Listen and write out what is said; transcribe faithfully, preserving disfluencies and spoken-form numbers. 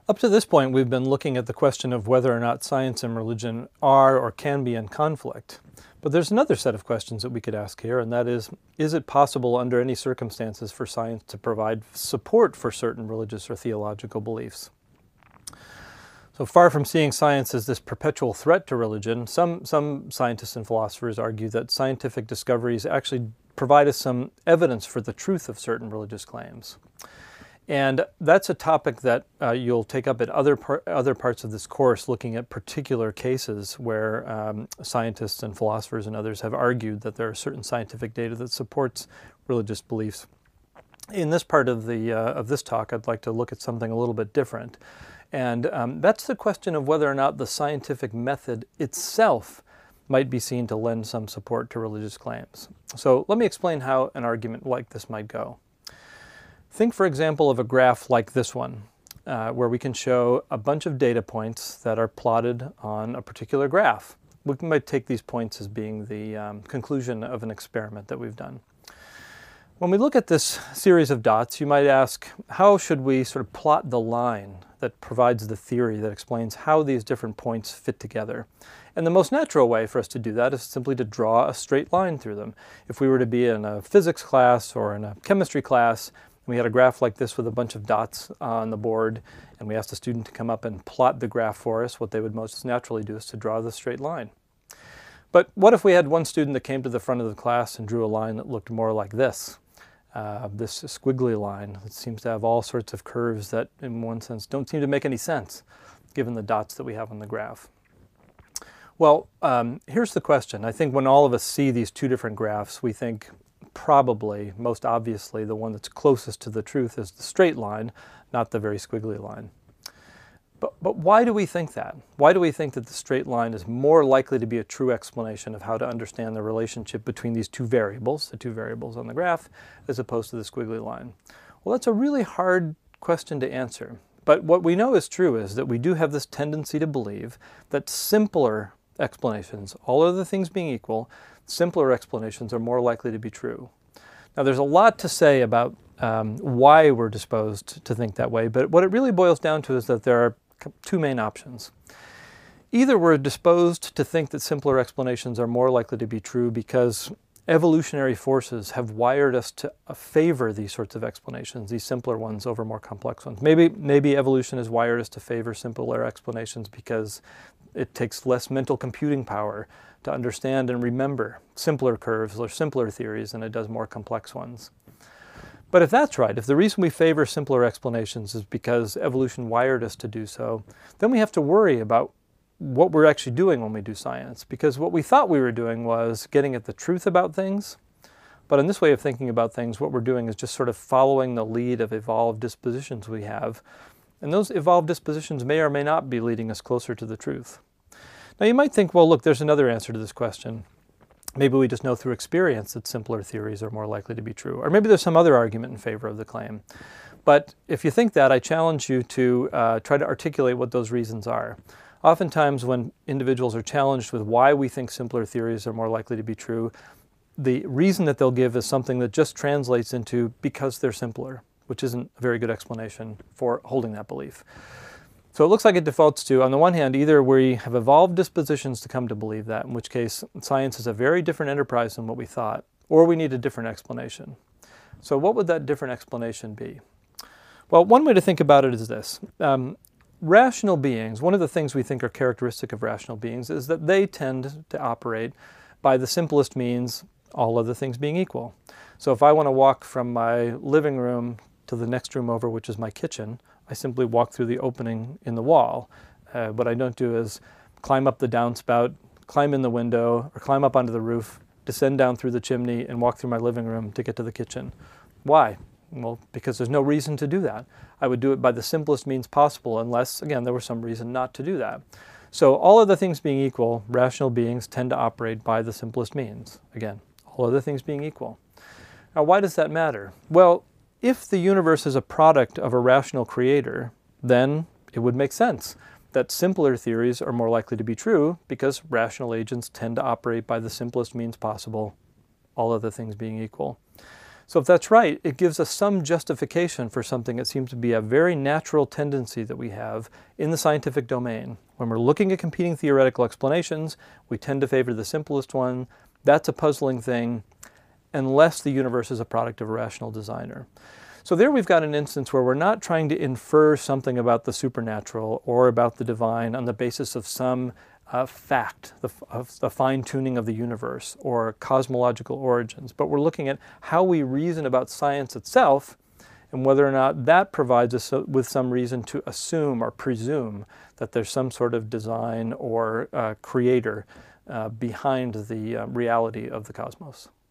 Up to this point, we've been looking at the question of whether or not science and religion are or can be in conflict. But there's another set of questions that we could ask here, and that is, is it possible under any circumstances for science to provide support for certain religious or theological beliefs? So far from seeing science as this perpetual threat to religion, some, some scientists and philosophers argue that scientific discoveries actually provide us some evidence for the truth of certain religious claims. And that's a topic that uh, you'll take up at other, par other parts of this course, looking at particular cases where um, scientists and philosophers and others have argued that there are certain scientific data that supports religious beliefs. In this part of, the, uh, of this talk, I'd like to look at something a little bit different. And um, that's the question of whether or not the scientific method itself might be seen to lend some support to religious claims. So let me explain how an argument like this might go. Think, for example, of a graph like this one, uh, where we can show a bunch of data points that are plotted on a particular graph. We might take these points as being the um, conclusion of an experiment that we've done. When we look at this series of dots, you might ask, how should we sort of plot the line that provides the theory that explains how these different points fit together? And the most natural way for us to do that is simply to draw a straight line through them. If we were to be in a physics class or in a chemistry class, we had a graph like this with a bunch of dots on the board, and we asked a student to come up and plot the graph for us. What they would most naturally do is to draw the straight line. But what if we had one student that came to the front of the class and drew a line that looked more like this? Uh, this squiggly line that seems to have all sorts of curves that, in one sense, don't seem to make any sense, given the dots that we have on the graph. Well, um, here's the question. I think when all of us see these two different graphs, we think, probably, most obviously, the one that's closest to the truth is the straight line, not the very squiggly line. But, but why do we think that? Why do we think that the straight line is more likely to be a true explanation of how to understand the relationship between these two variables, the two variables on the graph, as opposed to the squiggly line? Well, that's a really hard question to answer. But what we know is true is that we do have this tendency to believe that simpler explanations, all other things being equal, simpler explanations are more likely to be true. Now, there's a lot to say about um, why we're disposed to think that way, but what it really boils down to is that there are two main options. Either we're disposed to think that simpler explanations are more likely to be true because evolutionary forces have wired us to favor these sorts of explanations, these simpler ones over more complex ones. Maybe, maybe evolution has wired us to favor simpler explanations because it takes less mental computing power to understand and remember simpler curves or simpler theories than it does more complex ones. But if that's right, if the reason we favor simpler explanations is because evolution wired us to do so, then we have to worry about what we're actually doing when we do science. Because what we thought we were doing was getting at the truth about things. But in this way of thinking about things, what we're doing is just sort of following the lead of evolved dispositions we have. And those evolved dispositions may or may not be leading us closer to the truth. Now you might think, well, look, there's another answer to this question. Maybe we just know through experience that simpler theories are more likely to be true. Or maybe there's some other argument in favor of the claim. But if you think that, I challenge you to uh, try to articulate what those reasons are. Oftentimes when individuals are challenged with why we think simpler theories are more likely to be true, the reason that they'll give is something that just translates into because they're simpler, which isn't a very good explanation for holding that belief. So it looks like it defaults to, on the one hand, either we have evolved dispositions to come to believe that, in which case science is a very different enterprise than what we thought, or we need a different explanation. So what would that different explanation be? Well, one way to think about it is this. Um, rational beings, one of the things we think are characteristic of rational beings is that they tend to operate by the simplest means, all other things being equal. So if I want to walk from my living room to the next room over, which is my kitchen, I simply walk through the opening in the wall. Uh, what I don't do is climb up the downspout, climb in the window, or climb up onto the roof, descend down through the chimney, and walk through my living room to get to the kitchen. Why? Well, because there's no reason to do that. I would do it by the simplest means possible unless, again, there was some reason not to do that. So all other things being equal, rational beings tend to operate by the simplest means. Again, all other things being equal. Now, why does that matter? Well, if the universe is a product of a rational creator, then it would make sense that simpler theories are more likely to be true because rational agents tend to operate by the simplest means possible, all other things being equal. So if that's right, it gives us some justification for something that seems to be a very natural tendency that we have in the scientific domain. When we're looking at competing theoretical explanations, we tend to favor the simplest one. That's a puzzling thing, unless the universe is a product of a rational designer. So there we've got an instance where we're not trying to infer something about the supernatural or about the divine on the basis of some uh, fact, the, of the fine-tuning of the universe or cosmological origins, but we're looking at how we reason about science itself and whether or not that provides us with some reason to assume or presume that there's some sort of design or uh, creator uh, behind the uh, reality of the cosmos.